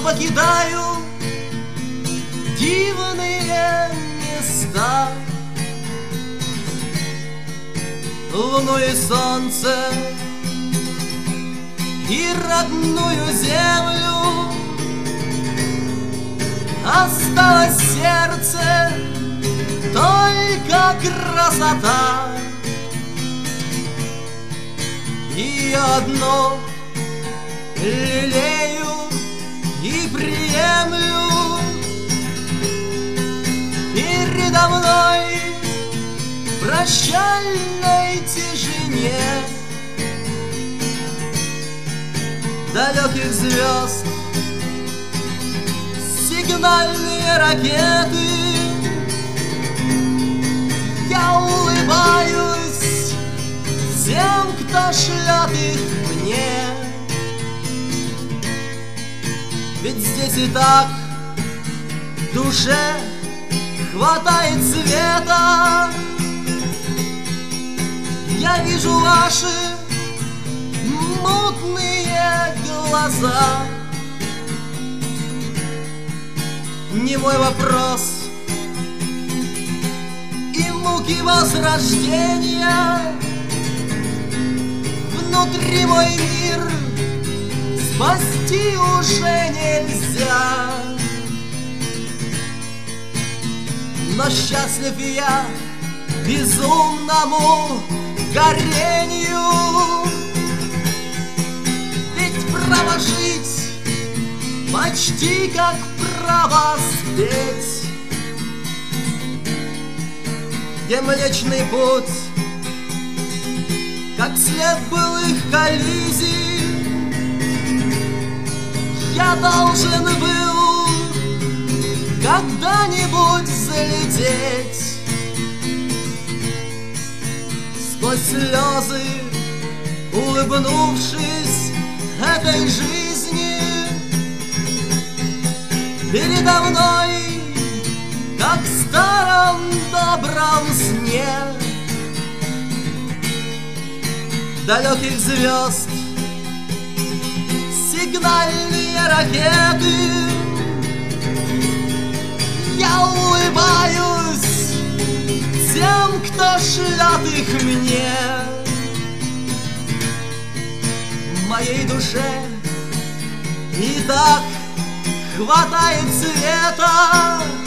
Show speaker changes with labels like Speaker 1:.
Speaker 1: покидаю дивные места. Луну и солнце и родную землю, осталось в сердце только красота. Ее одно лелею и приемлю. Передо мной в прощальной тишине далеких звезд сигнальные ракеты. Я улыбаюсь тем, кто шлет их мне, ведь здесь и так душе хватает света. Я вижу ваши мутные глаза. Не мой вопрос и муки возрождения. Внутри мой мир спасти уже нельзя. Но счастлив я безумному горению, ведь право жить почти как право спеть. Где Млечный Путь, как след былых коллизий, я должен был когда-нибудь залететь. Сквозь слезы, улыбнувшись этой жизни, передо мной, как в старом добром сне, далеких звезд сигнальные ракеты. Я улыбаюсь тем, кто шлет их мне. В моей душе и так хватает света.